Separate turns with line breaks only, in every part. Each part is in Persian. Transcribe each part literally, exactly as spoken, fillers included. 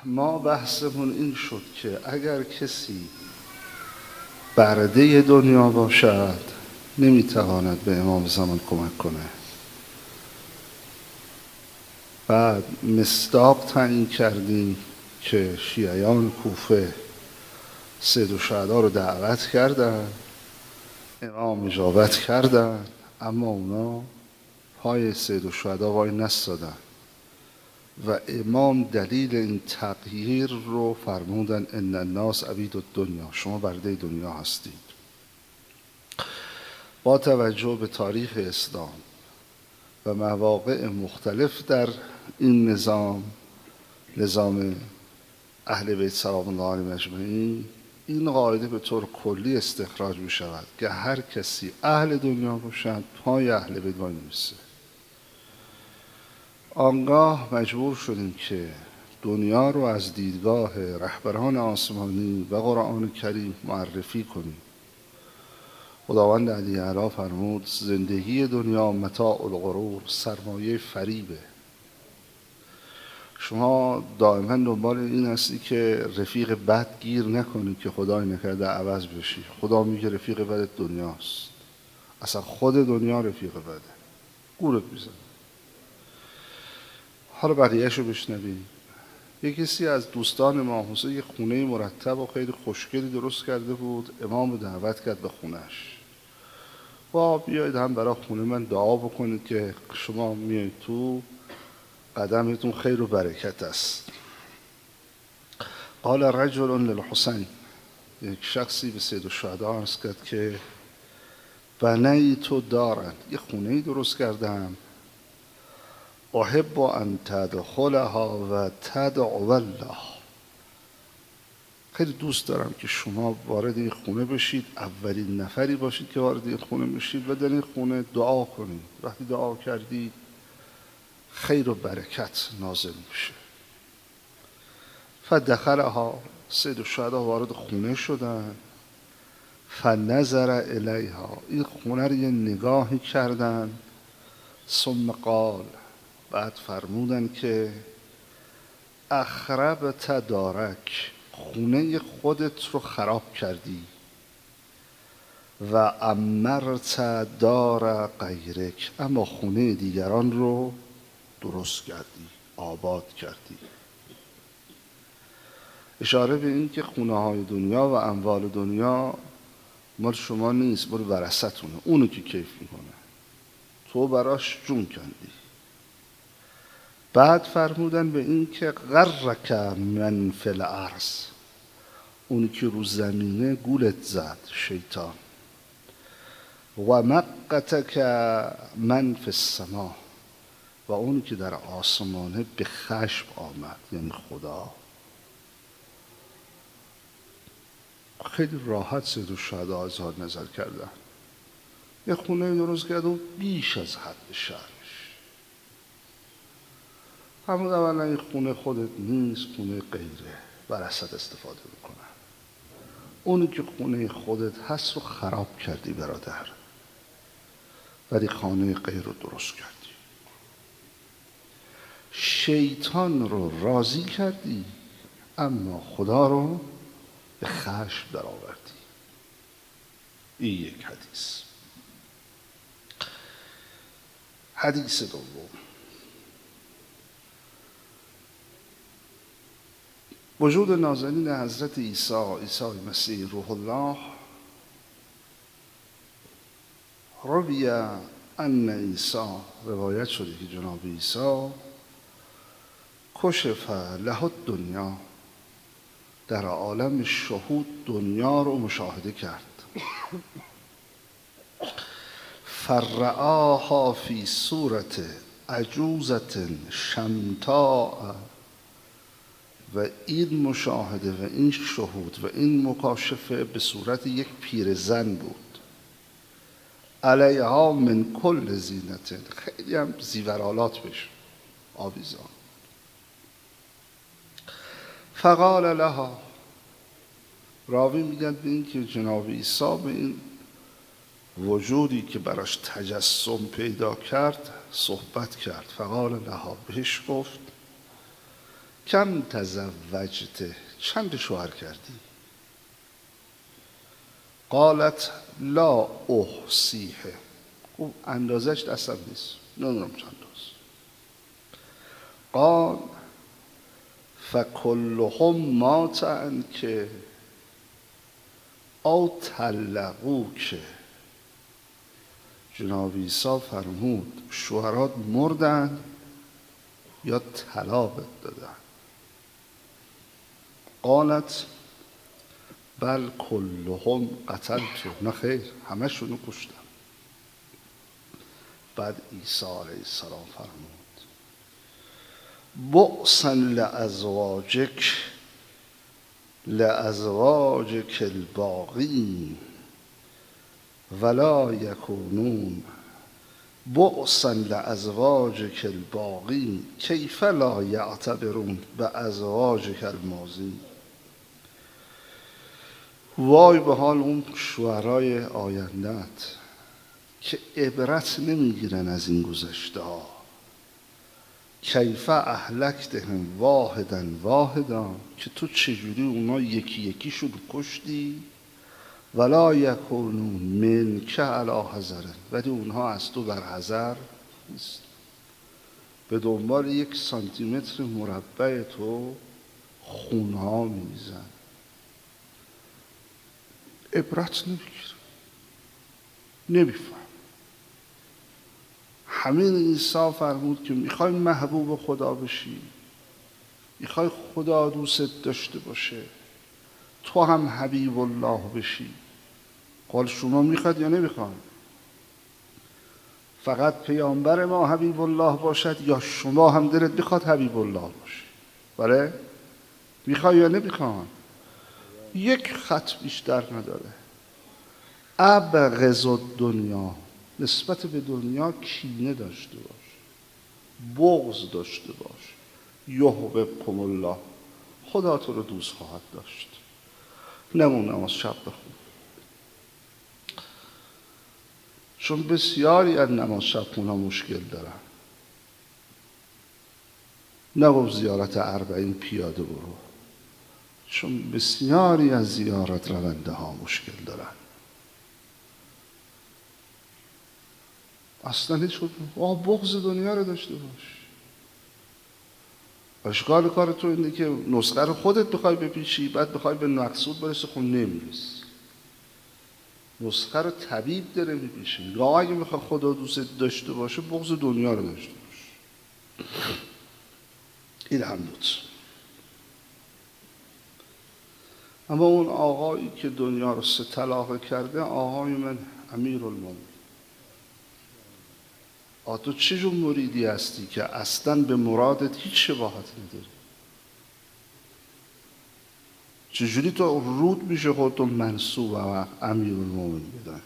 ما بحثمون این شد که اگر کسی برده دنیا باشد نمیتواند به امام زمان کمک کنه. بعد مصداق تعیین کردیم که شیعیان کوفه سید الشهدا رو دعوت کردن، امام اجابت کردن، اما اونا پای سید الشهدا وای نستادن و امام دلیل این تغییر رو فرمودن ان الناس عبید الدنیا، شما برده دنیا هستید. با توجه به تاریخ اسلام و مواقع مختلف در این نظام نظام اهل بیت سلام الله علیهم اجمعین، این قاعده به طور کلی استخراج می شود که هر کسی اهل دنیا باشد پای اهل بیت وای نمیسته. آنگاه مجبور شدیم که دنیا رو از دیدگاه رهبران آسمانی و قرآن کریم معرفی کنیم. خداوند علی اعلی فرمود زندگی دنیا متاع الغرور، سرمایه فریبه. شما دائما دنبال این هستی که رفیق بد گیر نکنی که خدای نکرده عوض بشی. خدا میگه رفیق بد دنیاست، اصلا خود دنیا رفیق بده، گورت میزنه. حالا بقیه‌شو بشنوید. یک کسی از دوستان ما حسین یک خونه مرتب و خیلی خوشگلی درست کرده بود، امام دعوت کرد به خونش و بیایید هم برای خونه من دعا بکنید که شما میایید تو قدمتون خیر و برکت است. قال رجل للحسین، یک شخصی به سید الشهدا عرض کرد که بنیت دارن، یک خونه درست کردم، احب ان تدخلها و تدعو الله، خیلی دوست دارم که شما وارد این خونه بشید، اولین نفری باشید که وارد این خونه بشید و در این خونه دعا کنید. وقتی دعا کردید خیر و برکت نازل میشه. فدخلها، سید الشهدا وارد خونه شدن، فنظر الیها، این خونه رو یه نگاهی کردن، ثم قال، بعد فرمودن که اخربت دارک، خونه خودت رو خراب کردی، و امرت دار غیرک، اما خونه دیگران رو درست کردی، آباد کردی. اشاره به این که خونه های دنیا و اموال دنیا مال شما نیست، مال ورثتونه، اونو که کیف میکنه، تو براش جون کندی. بعد فرمودن به این که غرک من فی الارض، اونی که رو زمینه گولت زد شیطان، و مقتک من فی السما، و اونی که در آسمانه به خشم آمد، یعنی خدا. خیلی راحت سید الشهدا اظهار نظر کردن. یه خونه درست کرد و بیش از حد شرمش. همون اولا این خونه خودت نیست، خونه غیره، ورثت استفاده میکنن. اونی که خونه خودت هست رو خراب کردی برادر، ولی خانه غیر رو درست کردی. شیطان رو راضی کردی، اما خدا رو به خشم در آوردی. این یک حدیث. حدیث دوم، وجود نازنین حضرت عیسی، عیسی مسیح روح الله، روی ان عیسی، روایت شده که جناب عیسی کشف له الدنیا، در عالم شهود دنیا رو مشاهده کرد. فرعاها فی صورت عجوزة شمتاء، و این مشاهده و این شهود و این مکاشفه به صورت یک پیرزن بود. علیها من کل زینت، خیلی هم زیورالات بشه آویزان. فقال لها، راوی میگن به این که جناب عیسی به این وجودی که براش تجسم پیدا کرد صحبت کرد. فقال لها، بهش گفت کم تزوجته، چند شوهر کردی؟ قالت لا احصیه، او اندازش دستم نیست، نمیدونم چند تاست. قال فکلهم ماتن که او طلقوک. جناب عیسی فرمود شوهرات مردن یا طلاقت دادن. قالت بل کلهم قتلته، نه خیر همه شونو کشتم. بعد عیسی علیه السلام فرمود بؤسا لازواجک لازواجک الباقین ولا یکونون بؤسا لازواجک الباقین کیف لا یعتبرون بازواجک الماضین. وای به حال اون شوهرای آیندت که عبرت نمیگیرن از این گذشته ها. کیف اهلکتهم واحدا واحدا، که تو چجوری اونا یکی یکی شد کشتی. ولا یکونون منک علی حذر، ولی اونها از تو بر حذر نیست، به دنبال یک سانتی متر مربع تو خونها میزن. عبرت نمیگیره، نمیفهم. همین عیسی فرمود که میخوای محبوب خدا بشی، میخوای خدا دوست داشته باشه، تو هم حبیب الله بشی. قال شما میخواد یا نمیخواد؟ فقط پیامبر ما حبیب الله باشد یا شما هم دلت بخواد حبیب الله باشی؟ بله؟ میخوای یا نمیخواد؟ یک خط بیشتر نداره. ابغض الدنیا، نسبت به دنیا کینه داشته باش، بغض داشته باش. یحببکم الله، خدا تو رو دوست خواهد داشت. نمون نماز شب بخون، چون بسیاری از نماز شب خونها مشکل دارن. نگو زیارت اربعین پیاده برو، چون بسیاری از زیارت رونده ها مشکل دارن. اصلا هیچ خود بغض دنیا رو داشته باش. اشکال کار تو اینه که نسخه رو خودت بخوای بپیچی، بعد بخوای به مقصود برسی، خب نمیرسی. نسخه رو طبیب داره میپیشه. یا اگه میخوای خدا دوست داشته باشه، بغض دنیا رو داشته باش. این هم بود. اما اون آقایی که دنیا رو سه طلاقه کرده، آقای من امیرالمومنین. تو چه جور مریدی هستی که اصلا به مرادت هیچ شباهت نداری؟ چجوری تو رود میشه خودتو منصوب و امیرالمومنین بدن؟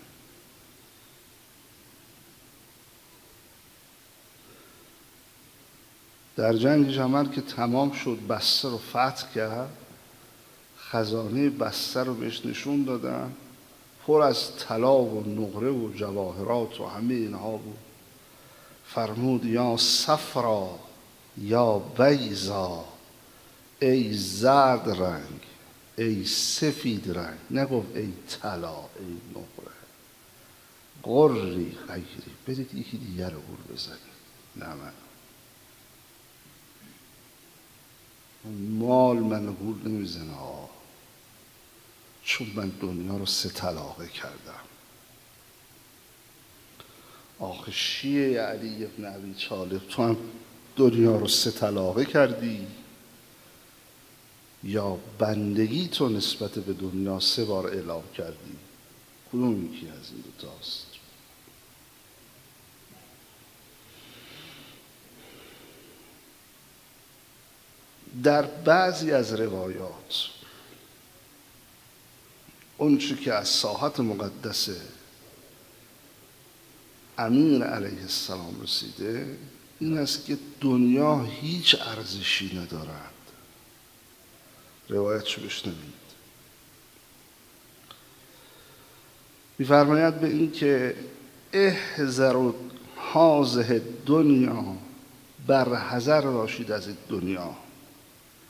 در جنگ جمل که تمام شد، بسته رو فتح کرد، خزانه بسته رو بهش نشون دادن، پر از طلا و نقره و جواهرات و همه اینها بود. فرمود یا صفرا یا بیضا، ای زرد رنگ، ای سفید رنگ، نگفت ای طلا، ای نقره، قری غیری، برید یکی دیگر رو گول بزنید، نه من مال من گول نمیزنه ها، چون من دنیا رو سه طلاقه کردم. آخه شیعه علی ابن ابی طالب، تو هم دنیا رو سه طلاقه کردی یا بندگی تو نسبت به دنیا سه بار اعلام کردی؟ کدوم یکی از این دو تاست؟ در بعضی از روایات اون چی که از ساحت مقدس امین علیه السلام رسیده این است که دنیا هیچ ارزشی ندارد. روایتشو بشنوید. می‌فرماید به این که احذروا هذه دنیا، بر حذر باشید از این دنیا.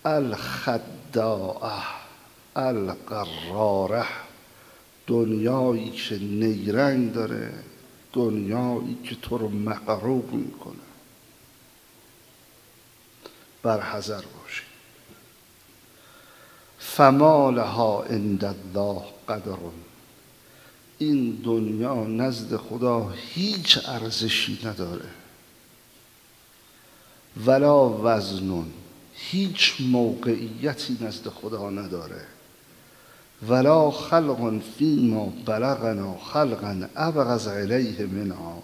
الخداعه القراره، دنیایی که نیرنگ داره، دنیایی که تو رو مغرور میکنه. بر حذر باشی. فما لها عند الله قدر، این دنیا نزد خدا هیچ ارزشی نداره. ولا وزن، هیچ موقعیتی نزد خدا نداره. ولا خلق فیما بلغنا خلقا ابغض الیه منها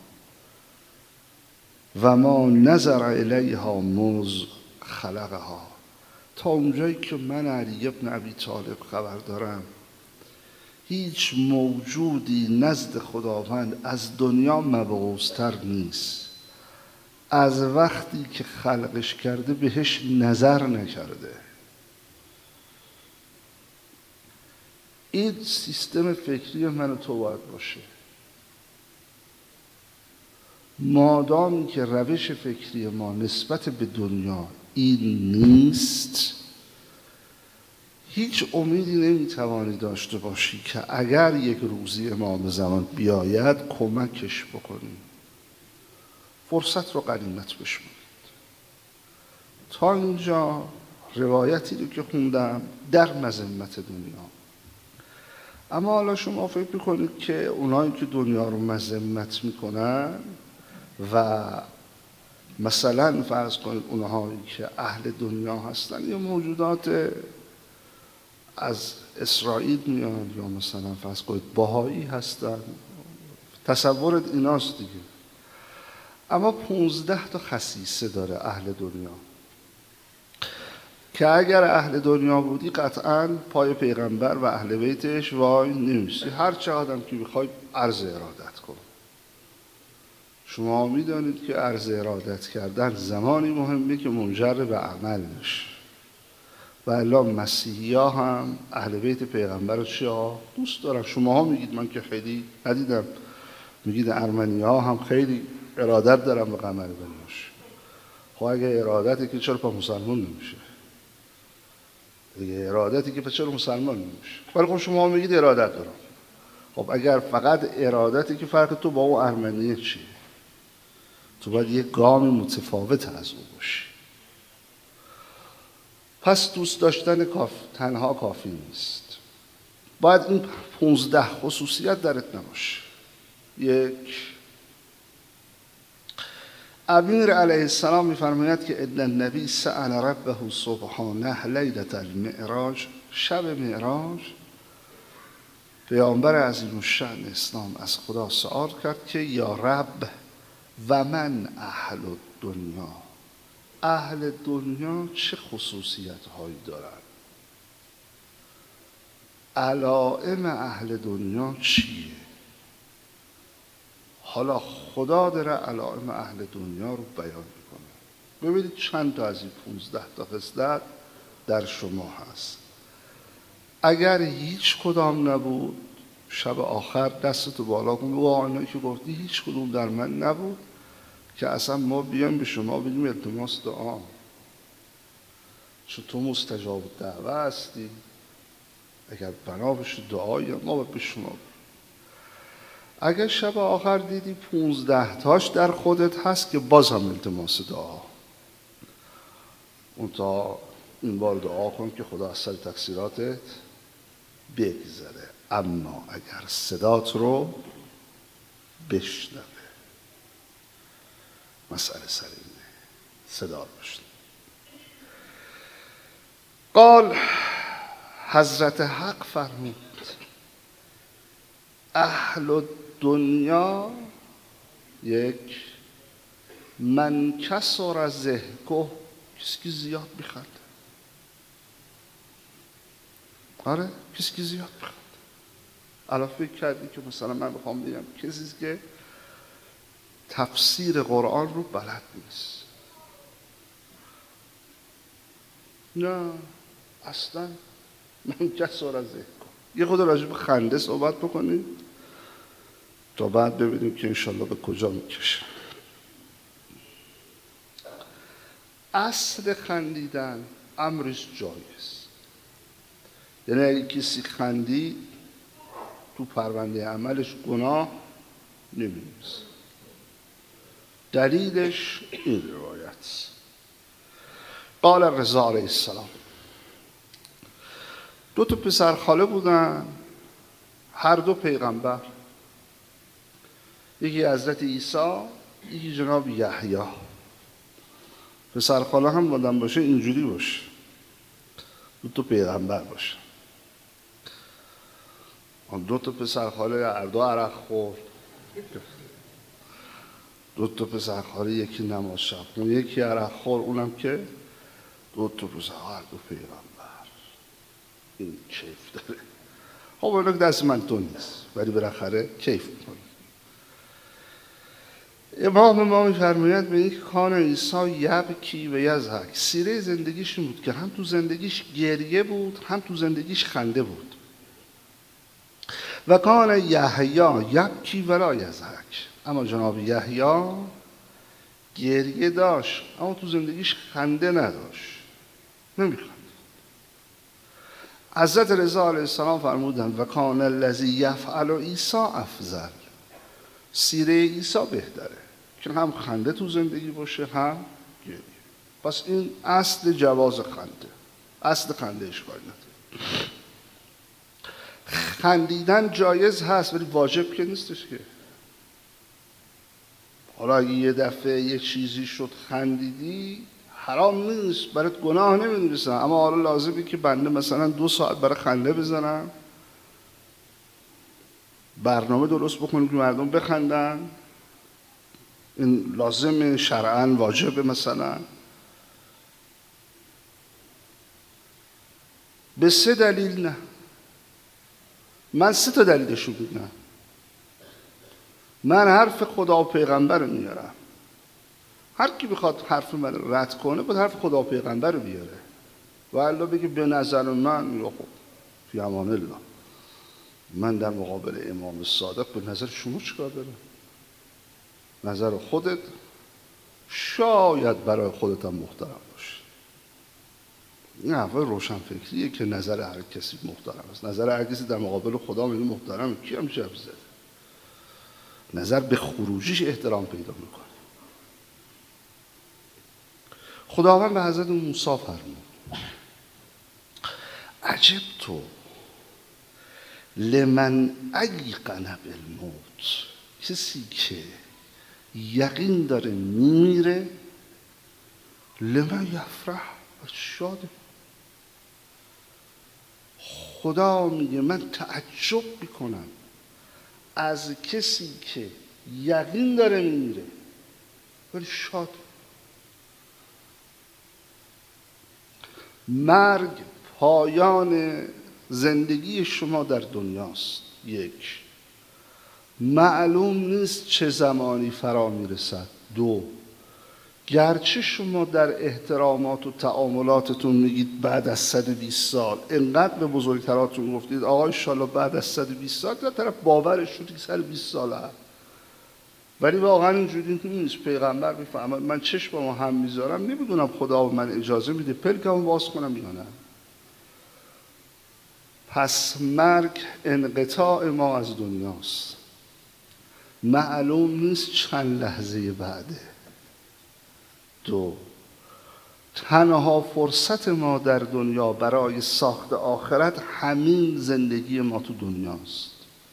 و ما نظر الیها مذ خلقها. تا اونجایی که من علی ابن ابی طالب خبر دارم، هیچ موجودی نزد خداوند از دنیا مبعوض‌تر نیست از وقتی که خلقش کرده بهش نظر نکرده. این سیستم فکری من و تو باید باشه. مادامی که روش فکری ما نسبت به دنیا این نیست، هیچ امیدی نمیتوانی داشته باشی که اگر یک روزی امام زمان بیاید کمکش بکنی. فرصت رو غنیمت بشمارید. تا اینجا روایتی رو که خوندم در مذمت دنیا. اما حالا شما فکر میکنید که اونایی که دنیا رو مذمت میکنن و مثلا فرض کنید اونهایی که اهل دنیا هستن یا موجودات از اسرائیل میان یا مثلا فرض کنید بهایی هستن، تصورت ایناست دیگه. اما پونزده تا خصیصه داره اهل دنیا که اگر اهل دنیا بودی قطعاً پای پیغمبر و اهل بیتش وای نمیسی، هر چه آدم که بخوای عرض ارادت کن. شما میدانید که عرض ارادت کردن زمانی مهمه که منجر به عمل نشه. و الا مسیحی ها هم اهل بیت پیغمبر رو چیا دوست دارن. شما ها میگید، من که خیلی ندیدم، میگید ارمنی ها هم خیلی ارادت دارن به قمر بناش. خب اگه ارادتی که چرا پا مسلمان نمیشه؟ دیگه ارادتی که چرا مسلمان نمیشه؟ ولی خب شما میگید ارادت دارم. خب اگر فقط ارادتی که فرق تو با اون ارمنیه چیه؟ تو باید یه گام متفاوت از اون باشی. پس دوست داشتن کاف... تنها کافی نیست. باید این پونزده خصوصیت درت نباشه. یک، امیر علیه السلام می‌فرماید که ان النبی سأل ربه سبحانه لیلة المعراج، شب معراج پیامبر عظیم الشأن اسلام از خدا سوال کرد که یا رب و من اهل دنیا، اهل دنیا چه خصوصیت هایی دارند؟ علائم اهل دنیا چیه؟ حالا خدا داره علائم اهل دنیا رو بیان میکنه. ببینید چند تا از این پونزده تا خصلت در شما هست. اگر هیچ کدام نبود، شب آخر دستتو بالا کن و آنهایی که گفتی هیچ کدوم در من نبود، که اصلا ما بیایم به شما بگیم التماس دعا، چون تو مستجاب الدعوه هستی. اگر بنا بشه دعایی ما به شما بگیم. اگر شب آخر دیدی پونزده تاش در خودت هست که باز هم التماس دعا، اون تا این بار دعا کن که خدا از سر تقصیراتت بگذره. اما اگر صدات رو بشنوه، مسئله سر اینه، صدا رو بشنوه. قال حضرت حق فرمود اهل دنیا، یک، من کسر ضحکه، کسی که زیاد میخنده. آره کسی که زیاد میخنده. الان فکر کردی که مثلا من بخوام بگم کسی که تفسیر قرآن رو بلد نیست. نه اصلا من کسر ضحکه. یه خود راجع به خنده صحبت بکنید تا بعد ببینیم که انشالله به کجا میکشه. اصل خندیدن امرش جایز. یعنی اگه کسی خندید تو پرونده عملش گناه نمی‌نویسه. دلیلش این روایت. قال رضا علیه السلام، دو تا پسر خاله بودن، هر دو پیغمبر، یکی حضرت عیسی، یکی جناب یحیی. پسر خاله هم بودن باشه اینجوری باشه، دو تا پیغمبر باشه. آن دو تا پسر خاله هر دو عرق خورد، دو تا پسر خاله یکی نماز شب اون یکی عرق خور، اونم که دو تا پسر هر دو پیغمبر. این کیف داره. خب اون دست من تو نیست، ولی بالاخره کیف میکنه. امام ما میفرماید به اینکه کان عیسی یبکی و یضحک، سیره زندگیش بود که هم تو زندگیش گریه بود هم تو زندگیش خنده بود. و کان یحیی یبکی ولا یضحک، اما جناب یحیی گریه داشت اما تو زندگیش خنده نداشت، نمیخواد. حضرت رضا علیه السلام فرمودند و کان الذی یفعل عیسی افضل، سیره عیسی بهتره که هم خنده تو زندگی باشه هم گریه. پس این اصل جواز خنده، اصل خنده اشکال نداره. خندیدن جایز هست ولی واجب که نیستش که. حالا اگه یه دفعه یه چیزی شد خندیدی حرام نیست، برات گناه نمی‌نویسن، اما حالا لازمه که بنده مثلا دو ساعت برای خنده بزنم، برنامه درست بکنیم که مردم بخندن، این لازمه، شرعاً واجبه. مثلا به سه دلیل نه، من سه تا دلیلشو میگم. من حرف خدا و پیغمبر رو میارم، هر کی بخواد حرف من رد کنه باید حرف خدا و پیغمبر رو بیاره و الله بگه به نظر من، یا خب فی امان الله، من در مقابل امام صادق به نظر شما چیکار دارم؟ نظر خودت شاید برای خودت هم محترم باشه. این حرفای روشن فکریه که نظر هر کسی محترم است. نظر هر کسی در مقابل خدا میگه محترمه، کی هم چه زده؟ نظر به خروجیش احترام پیدا میکنه. خداوند به حضرت موسی فرمود عجب تو لمن ایقن بالموت، کسی که یقین داره میمیره، لمن یفرح، شاده. خدا میگه من تعجب میکنم از کسی که یقین داره میمیره ولی شاد. مرگ پایان زندگی شما در دنیاست. یک، معلوم نیست چه زمانی فرا میرسد. دو، گرچه شما در احترامات و تعاملاتتون میگید بعد از صد و بیست سال، انقدر به بزرگتراتون گفتید آقا انشالله بعد از صد و بیست سال، در طرف باورش شد که صد و بیست ساله هست، ولی واقعا اینجوری نیست. پیغمبر میفهمد من چشممو هم میذارم نمیدونم خدا به من اجازه میده پلکمو باز کنم یا نه. پس مرگ انقطاع ما از دنیاست، معلوم نیست چند لحظه بعده. دو، تنها فرصت ما در دنیا برای ساخت آخرت همین زندگی ما تو دنیاست.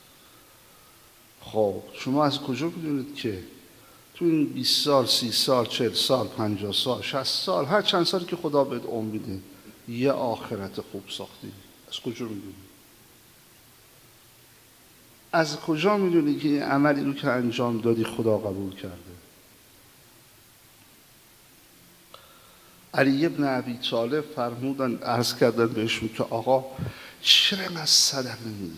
خب شما از کجا بدونید که تو این بیست سال، سی سال، چهل سال، پنجاه سال، شصت سال، هر چند سالی که خدا بهت عمر میده یه آخرت خوب ساختی؟ از کجا میدونی؟ از کجا میدونی که این عملی رو که انجام دادی خدا قبول کرده؟ علی ابن ابی طالب فرمودن، عرض کردن بهشون که آقا چرا اینقدر صدقه میدی؟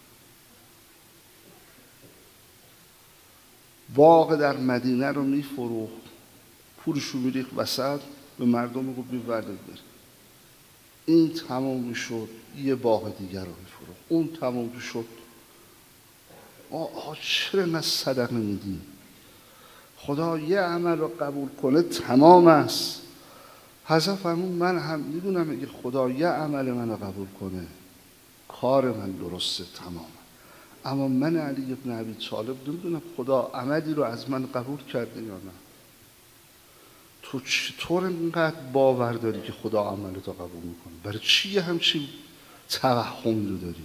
باغ در مدینه رو میفروخت، پولشو میریخت وسط، به مردم میگفت ببرید برید. این تمام شد یه باغ دیگر رو میفروخت، اون تمام شد. آقا چرا اینقدر صدقه میدی؟ خدا یه عمل رو قبول کنه تمام است. حضرت فرمود من هم میدونم اگه خدا یه عمل منو قبول کنه کار من درسته تمام، اما من علی ابن ابی طالب نمیدونم خدا عملی رو از من قبول کرده یا نه. تو چطور اینقدر باور داری که خدا عملتو قبول میکنه؟ برای چی همچین توهم رو داری؟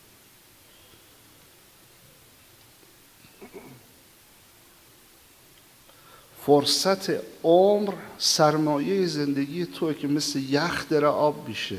فرصت عمر سرمایه زندگی توئه که مثل یخ در آب میشه،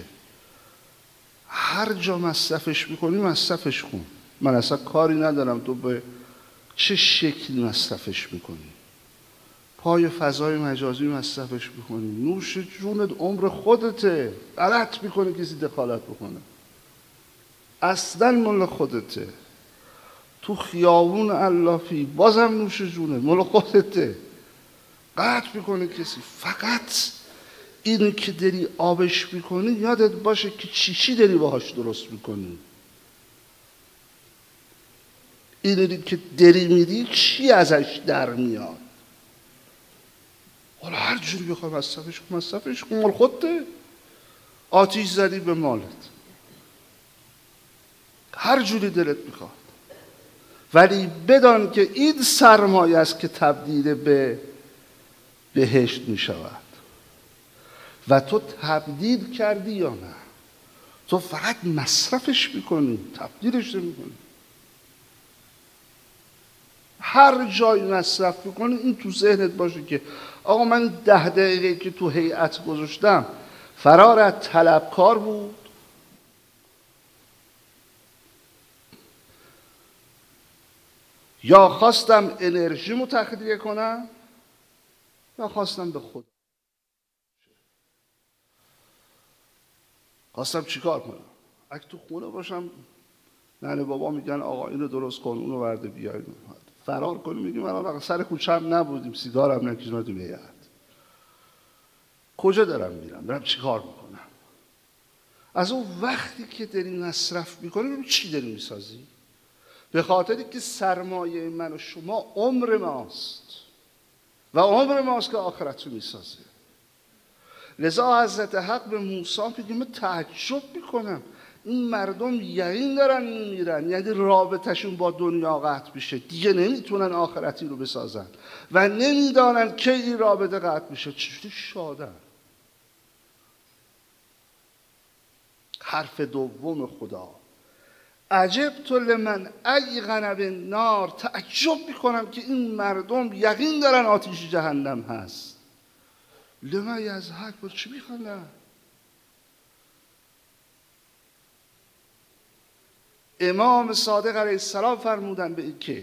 هر جا مصرفش میکنی مصرفش کن. من اصلا کاری ندارم تو به چه شکلی مصرفش میکنی، پای فضای مجازی مصرفش میکنی، نوش جونت عمر خودته، غلط میکنه کسی دخالت بکنه، اصلا مال خودته. تو خیابون علافی بازم نوش جونت، مال خودته، غلط میکنه کسی. فقط اینو که داری آبش میکنی یادت باشه که چی چی داری باهاش درست میکنی. اینو که داری میدی چی ازش در میاد. حالا هر جوری بخوای مصرفش کن مصرفش کن، مال خودته. آتیش زدی به مالت، هر جوری دلت میخواد، ولی بدان که این سرمایه است که تبدیل به بهشت میشود. و تو تبدیل کردی یا نه؟ تو فقط مصرفش میکنی، تبدیلش نمیکنی. هر جایی مصرف میکنی این تو ذهنت باشه که آقا من ده دقیقه که تو هیئت گذاشتم فرار از طلبکار بود، یا خواستم انرژیمو تخلیه کنم، یا خواستم به خود خواستم چیکار کنم. اگه تو خونه باشم ننه بابا میگن آقا اینو درست کن، اونو ورده بیاید، فرار کنیم میگیم الان سر کوچه هم نبودیم، سیگارم نکشیم اومدیم هیئت. کجا دارم میرم؟ دارم چیکار میکنم؟ از اون وقتی که داری مصرف میکنی چی داری میسازی؟ به خاطری که سرمایه من و شما عمر ماست و عمر ماست که آخرت رو میسازه. لذا حضرت حق به موسی میگه من تعجب میکنم این مردم یقین دارن میمیرن، یعنی رابطهشون با دنیا قطع میشه، دیگه نمیتونن آخرتی رو بسازن و نمیدانن که این رابطه قطع میشه، چجوری شادن. حرف دوم خدا عجبت لمن ایقن بالنار، تعجب میکنم که این مردم یقین دارن آتش جهنم هست. لمن یضحک، با چی میخندن؟ امام صادق علیه السلام فرمودن به این که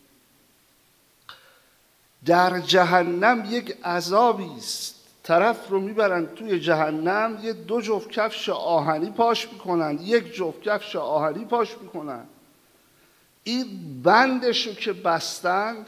در جهنم یک عذابی است، طرف رو میبرن توی جهنم، یه دو جفت کفش آهنی پاش میکنن، یک جفت کفش آهنی پاش میکنن، این بندشو که بستن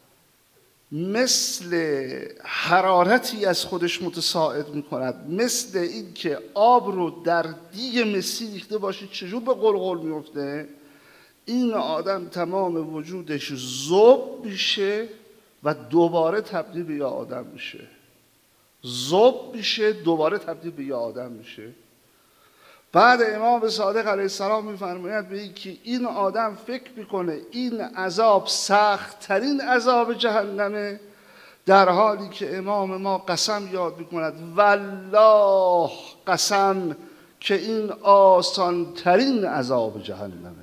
مثل حرارتی از خودش متساعد میکند، مثل این که آب رو در دیگ مسی ریخته باشید چجور به قلقل میفته، این آدم تمام وجودش ذوب میشه و دوباره تبدیل به یه آدم میشه. ذوب میشه دوباره تبدیل به یه آدم میشه. بعد امام صادق علیه السلام میفرماید به این که این آدم فکر میکنه این عذاب سخت ترین عذاب جهنمه، در حالی که امام ما قسم یاد میکند والله قسم که این آسان ترین عذاب جهنمه.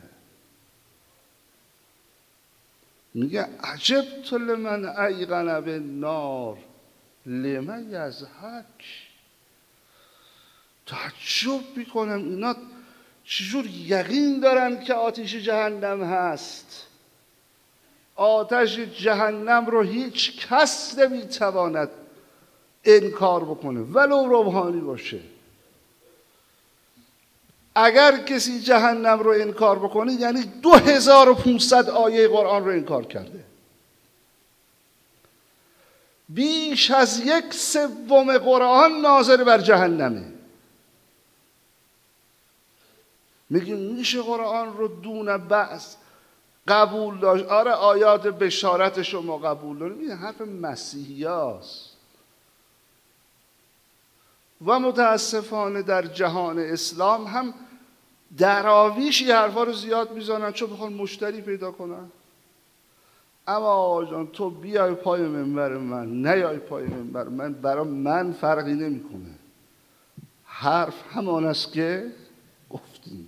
میگه عجبت لمن ایقن بالنار لمن یضحک، تعجب میکنم اینا چجور یقین دارن که آتش جهنم هست. آتش جهنم رو هیچ کس نمیتواند انکار بکنه ولو روحانی باشه. اگر کسی جهنم رو انکار بکنه یعنی دو هزار و پونصد آیه قرآن رو انکار کرده. بیش از یک سوم قرآن ناظر بر جهنمه. میگیم میشه قرآن رو دون بعض قبول داشت؟ آره آیات بشارت شما قبول داریم، این حرف مسیحی هست. و متاسفانه در جهان اسلام هم دراویش این حرفا رو زیاد میزنن چون بخوان مشتری پیدا کنن. اما آقا جان تو بیای پای منبر من، نیای پای منبر من، برای من فرقی نمیکنه. حرف همان است که گفتیم.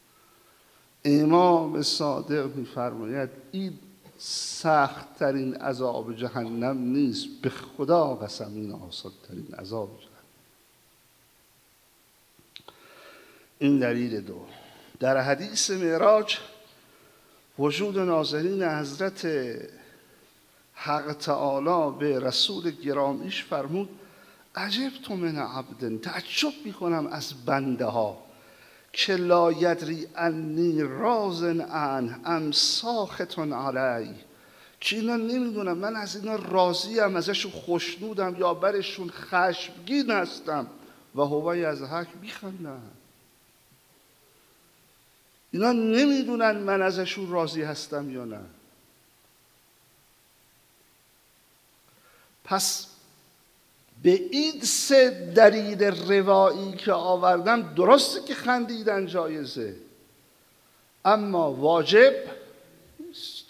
امام صادق میفرماید این سخت ترین عذاب جهنم نیست، به خدا قسم این آسان ترین عذاب جهنم. این دلیل دو. در حدیث معراج وجود ناظرین حضرت حق تعالی به رسول گرامیش فرمود عجبت من عبد، تعجب میکنم از بنده ها که لا یدری انی رازن عنه ام ساخط علی، که اینا نمیدونم من از اینا راضیم، ازشون خوشنودم یا برشون خشمگین هستم. و هو یضحک میخندن. اینا نمیدونن من ازشون راضی هستم یا نه. پس به این سه دلیل روایی که آوردم درسته که خندیدن جایزه، اما واجب نیست.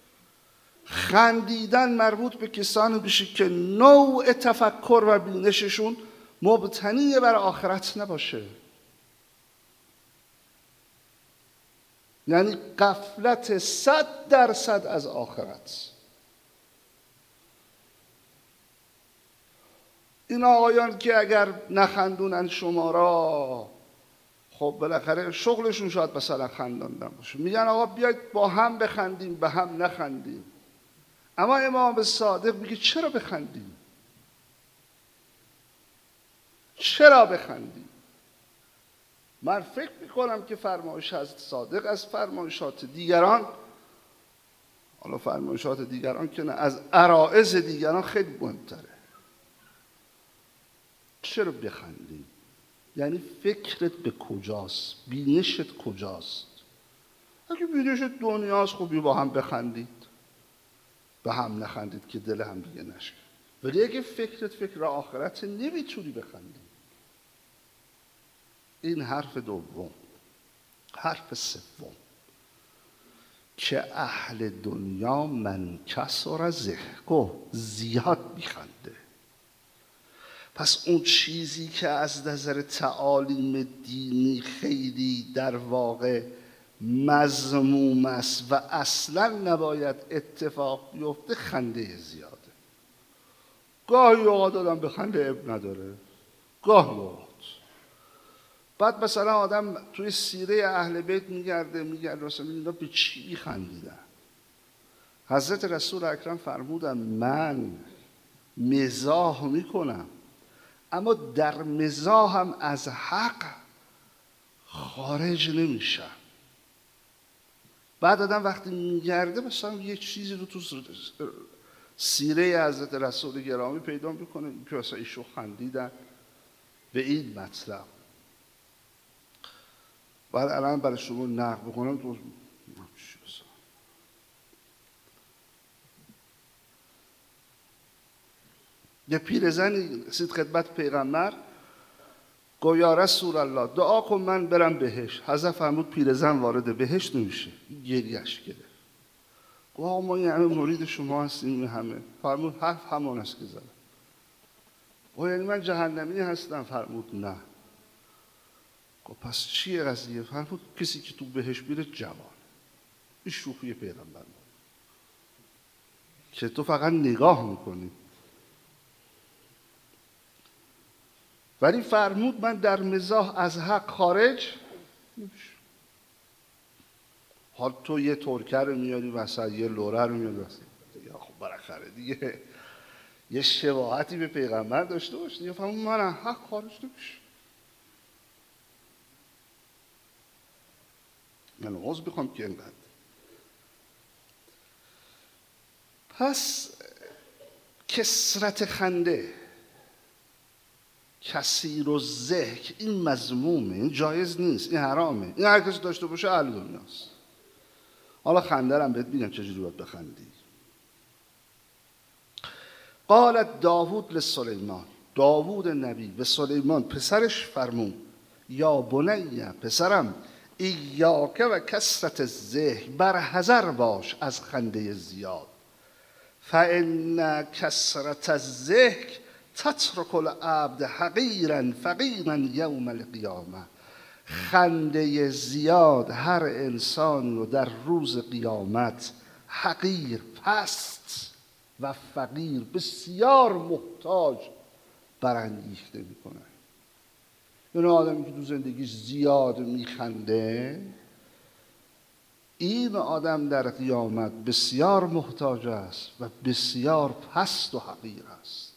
خندیدن مربوط به کسانی بشه که نوع تفکر و بینششون مبتنی بر آخرت نباشه، یعنی غفلت صد درصد از آخرت. این آقایان که اگر نخندونن شما را، خب بالاخره شغلشون شاید مثلا خنداندن باشه، میگن آقا بیاید با هم بخندیم، به هم نخندیم. اما امام صادق میگه چرا بخندیم؟ چرا بخندیم؟ من فکر میکنم که فرمایش حضرت صادق از فرمایشات دیگران، حالا فرمایشات دیگران که نه، از عرائض دیگران خیلی مهمتره. چرا بخندیم؟ یعنی فکرت به کجاست؟ بینشت کجاست؟ اگه بینشت دنیاست خب با هم بخندید، به هم نخندید که دل هم دیگه نشه. ولی اگه فکرت فکر آخرت نمیتونی بخندی. این حرف دوم. حرف سوم که اهل دنیا من کسر ضحکه، زیاد میخنده. پس اون چیزی که از نظر تعالیم دینی خیلی در واقع مذموم است و اصلا نباید اتفاق بیفته، خنده زیاده. گاهی اوقات آدم به خنده اب نداره، گاهی اوقات. بعد مثلا آدم توی سیره اهل بیت میگرده میگرده مثلا اینا به چی خندیدن. حضرت رسول اکرم فرمودن من مزاح میکنم اما در مزاحم از حق خارج نمیشم. بعد آدم وقتی میگرده مثلا یه چیزی رو تو سیره حضرت رسول گرامی پیدا میکنه که مثلا ایشو خندیدن به این مطلب. بعد الان برای شما نقل بکنم تو یه پیرزنی رسید خدمت پیغمبر، گفت یا رسول الله دعا کن من برم بهشت. حضرت فرمود پیرزن وارد بهشت نمیشه. گریه‌اش گرفت. گفت ما این همه مرید شما هستیم، این همه. فرمود حرف همان است که زدم. گفت یعنی من جهنمی هستم؟ فرمود نه. گفت پس چیه قضیه؟ فرمود کسی که تو بهشت میره جوان. این شوخی پیغمبر که تو فقط نگاه میکنی. ولی فرمود من در مزاح از حق خارج نمیشم. حال تو یه ترکه رو میاری وسط، یه لوره رو میاری وسط، یا خب بالاخره دیگه یه شباهتی به پیغمبر داشته باش دیگه. فرمود من از حق خارج نمیشم. من عوض بخوام که اینقدر. پس کثرت خنده، کثیر الضحک، این مذمومه، این جایز نیست، این حرامه. این هر کسی داشته باشه اهل دنیاست. حالا خنده هم بهت میگم چجوری باید بخندی. قالت داوود لسلیمان، داوود نبی به سلیمان پسرش فرمود یا بنی پسرم ایاک و کثرت الضحک، بر حذر باش از خنده زیاد. فان کثرت الضحک تترک العبد حقیرا فقیرا یوم القیامه. خنده زیاد هر انسان رو در روز قیامت حقیر، پست و فقیر، بسیار محتاج برانگیخته میکنه. یعنی آدمی که تو زندگیش زیاد میخنده، این آدم در قیامت بسیار محتاج است و بسیار پست و حقیر است.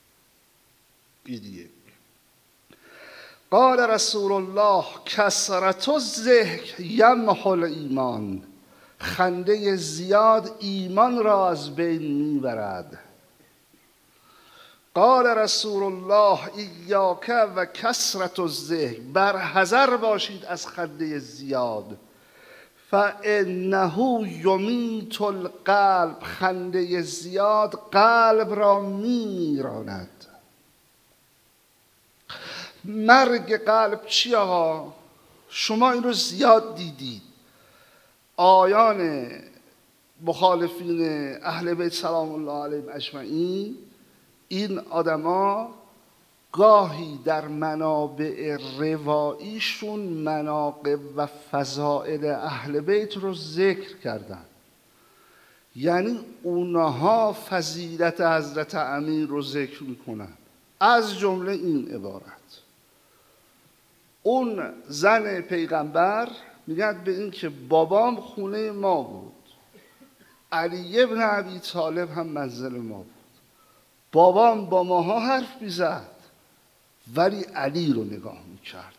بیدیه قال رسول الله کثرت الضحک یمحو الایمان. خنده زیاد ایمان را از بین میبرد. قال رسول الله ایاک و کثرت الضحک، بر حذر باشید از خنده زیاد. فانه یمیت القلب، خنده زیاد قلب را میمیراند. مرگ قلب چی آقا؟ شما این رو زیاد دیدید. آیان مخالفین اهل بیت سلام الله علیهم اجمعین، این آدما گاهی در منابع رواییشون مناقب و فضائل اهل بیت رو ذکر کردن. یعنی اونها فضیلت حضرت امیر رو ذکر میکنن. از جمله این عبارت: اون زن پیغمبر میگن به این که بابام خونه ما بود، علی ابن ابی طالب هم منزل ما بود، بابام با ماها حرف میزد ولی علی رو نگاه میکرد.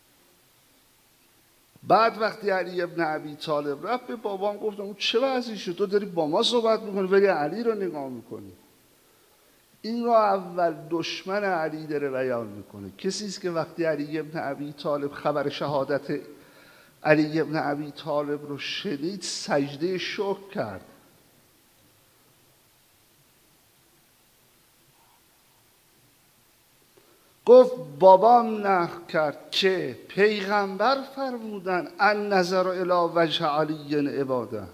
بعد وقتی علی ابن ابی طالب رفت به بابام گفتم اون چه وضعی شد؟ تو داری با ما صحبت میکنی ولی علی رو نگاه میکنی. این رو اول دشمن علی داره بیان میکنه. کسی است که وقتی علی ابن ابی طالب خبر شهادت علی ابن ابی طالب رو شنید سجده شکر کرد. گفت بابام نقل کرد که پیغمبر فرمودن ان نظر الی وجه علی عباده.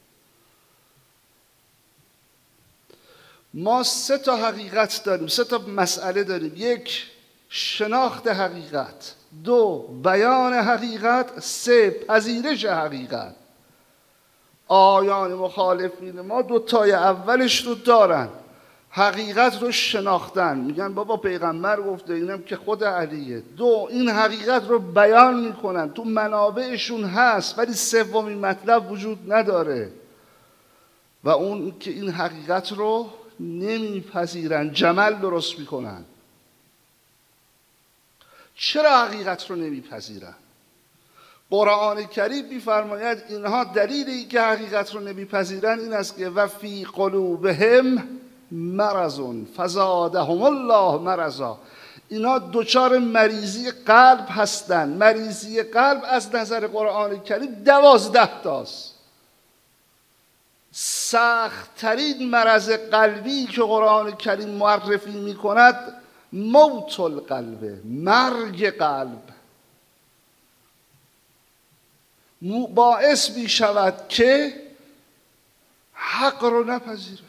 ما سه تا حقیقت داریم، سه تا مسئله داریم: یک، شناخت حقیقت; دو، بیان حقیقت; سه، پذیرش حقیقت. آیان مخالفین ما دو تای اولش رو دارن، حقیقت رو شناختن، میگن بابا پیغمبر گفته، اینم که خود علیه. دو، این حقیقت رو بیان میکنن، تو منابعشون هست، ولی سومین مطلب وجود نداره و اون که این حقیقت رو نمیپذیرن، جمل درست میکنن. چرا حقیقت رو نمیپذیرن؟ قرآن کریم میفرماید اینها دلیلی که حقیقت رو نمیپذیرن این است که و فی قلوبهم مرض فزادهم الله مرضا. اینا دوچار مریضی قلب هستن. مریضی قلب از نظر قرآن کریم دوازده تاست. سخت‌ترین مرض قلبی که قرآن کریم معرفی میکند موت القلب، مرگ قلب، باعث می شود که حق رو نپذیره.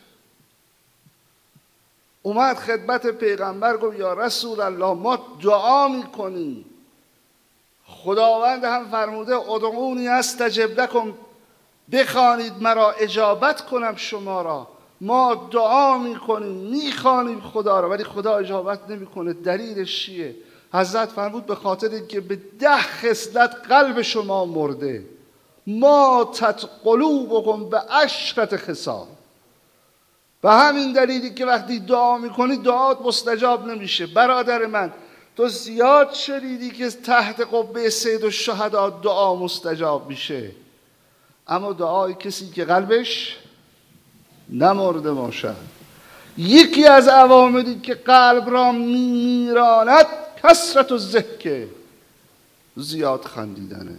اومد خدمت پیغمبر گفت یا رسول الله ما دعا میکنیم، خداوند هم فرموده ادعونی استجب لکم، بخوانید مرا اجابت کنم شما را. ما دعا میکنیم، میخوانیم خدا را ولی خدا اجابت نمیکنه. دلیلش چیه؟ حضرت فرمود به خاطر اینکه به ده خصلت قلب شما مرده. ما تت قلوبکم به عشرة خصال. و همین دلیلی که وقتی دعا میکنی دعات مستجاب نمیشه. برادر من، تو زیاد شنیدی که تحت قبه سید الشهدا دعا مستجاب میشه، اما دعای کسی که قلبش نمرده باشد. یکی از عواملی که قلب را میمیراند کثرت الضحک، زیاد خندیدنه.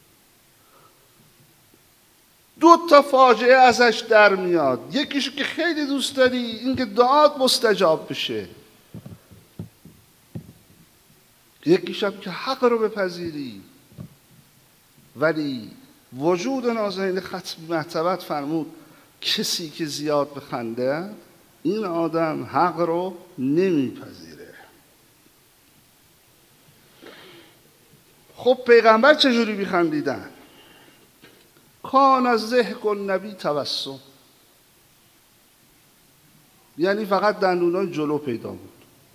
دو تا فاجعه ازش در میاد. یکیشو که خیلی دوست داری، اینکه دعات مستجاب بشه. یکیشم که حق رو بپذیری. ولی وجود نازنین ختمی مرتبت فرمود کسی که زیاد بخنده این آدم حق رو نمیپذیره. خب پیغمبر چجوری میخندیدن؟ کان از ضحک النبی تبسم، یعنی فقط دندونای جلو پیدا بود.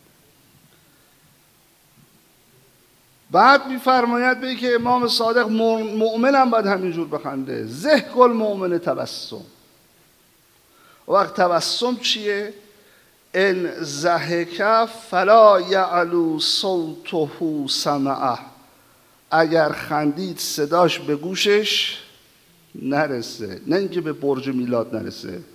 بعد میفرماید به که امام صادق مؤمن هم باید همینجور بخنده. ضحک المؤمن تبسم. وقت تبسم چیه؟ ان ضحک فلا یعلو صوته سمعه، اگر خندید صداش به گوشش نرسه، نه اینکه به برج میلاد نرسه.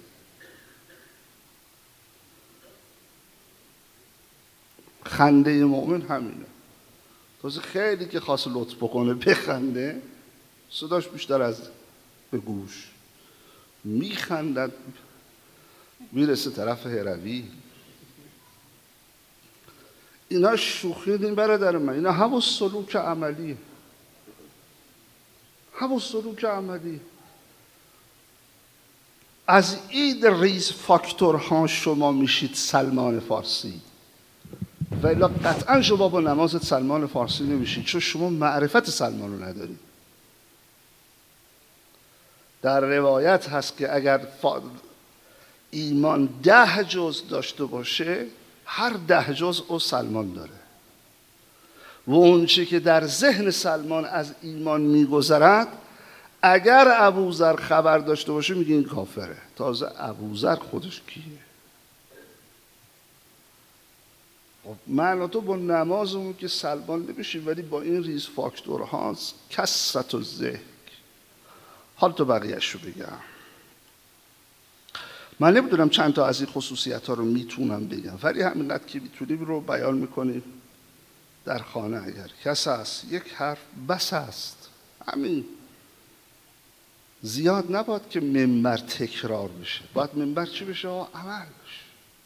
خنده مؤمن همینه. تازه خیلی که خواست لطف بکنه بخنده صداش بیشتر از به گوش میخندد میرسه طرف هروی. اینا شوخی این برادر من، اینا هم سلوک عملی، هم سلوک عملی. از این ریز فاکتورها شما میشید سلمان فارسی، ولی قطعا شما با نمازت سلمان فارسی نمیشید، چون شما معرفت سلمان رو ندارید. در روایت هست که اگر ایمان ده جز داشته باشه هر ده جز او سلمان داره و اون چی که در ذهن سلمان از ایمان میگذرد اگر ابوذر خبر داشته باشه میگه این کافره. تازه ابوذر خودش کیه؟ من تو با نمازمون که سلمان نمیشیم، ولی با این ریز فاکتورها کثرت و ذکر. حال تو بقیه‌اش رو بگم. من نمیدونم چند تا از این خصوصیت ها رو میتونم بگم، ولی همینقدر که میتونیم رو بیان میکنیم در خانه. اگر کس هست یک حرف بس است، همین. زیاد نباید که منبر تکرار بشه، باید منبر چی بشه؟ عمل بشه.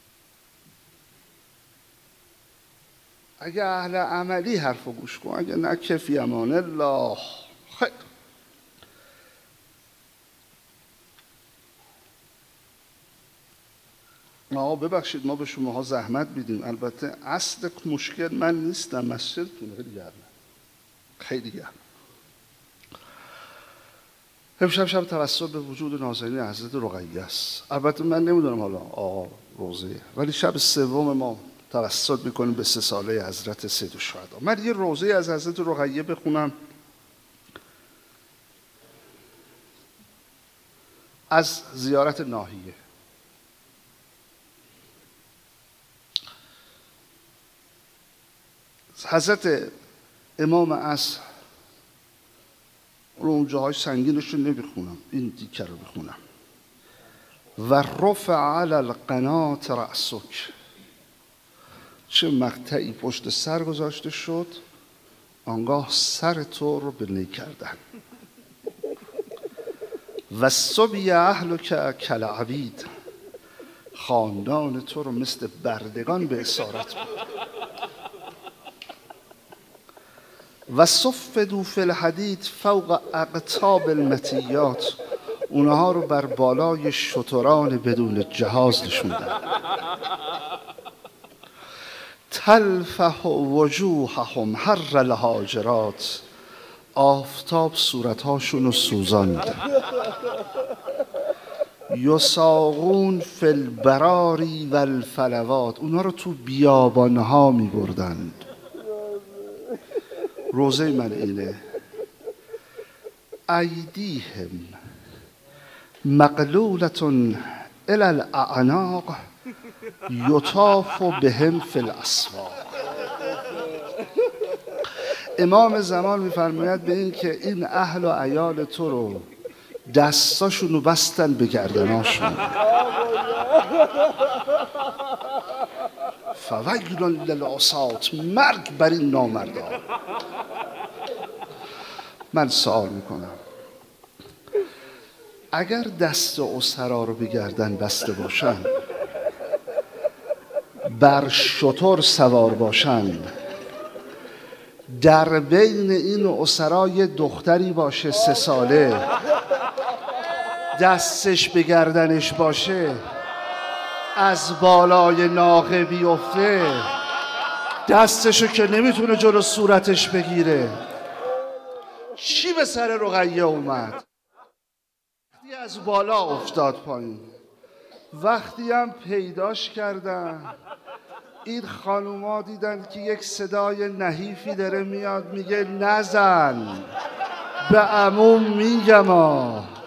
اگه اهل عملی حرف رو گوش کن، اگه نه که فی امان الله. خیر، ما ببخشید ما به شماها زحمت میدیم. البته اصل مشکل من نیستم، مسجدتون خیلی گرمه، خیلی گرمه. امشب شب توسل به وجود نازنین حضرت رقیه است. البته من نمیدونم حالا آقا روزه، ولی شب سوم ما توسل میکنیم به سه ساله حضرت سید الشهدا. من یه روزه از حضرت رقیه بخونم از زیارت ناحیه. حضرت امام عصر رو اون جاهای سنگینش رو نمیخونم، این دیکه رو بخونم. و رفع علی القنات رأسک، چه مقطعی پشت سر گذاشته شد آنگاه سر تو رو به نی کردن. و صبی اهلک کالعبید، خاندان تو رو مثل بردگان به اسارت بود. و صفدوا فی الحدید فوق اقطاب المطیات، اونها رو بر بالای شتران بدون جهاز نشوندن. تلفح وجوههم حر الهاجرات، آفتاب صورتهاشون رو سوزاند. یساقون فی البراری و الفلوات، اونها رو تو بیابانها می بردند. روزه من اینه. ایدیهم مقلولتون الی الاعناق یطاف بهم فی الاسواق. امام زمان میفرماید به این که این اهل و عیال تو رو دستاشونو بستن به گردناشون. فویل للعصات، مرگ بر این نامردان. من سوال میکنم اگر دست اسرا رو به گردن بسته باشن، بر شتر سوار باشن، در بین این اسرا یه دختری باشه سه ساله دستش به گردنش باشه از بالای ناقه بیفته دستشو که نمیتونه جلو صورتش بگیره. چی به سر رقیه اومد؟ وقتی از بالا افتاد پایین، وقتی هم پیداش کردن این خانوما دیدن که یک صدای نحیفی داره میاد میگه نزن، به عموم میگم آ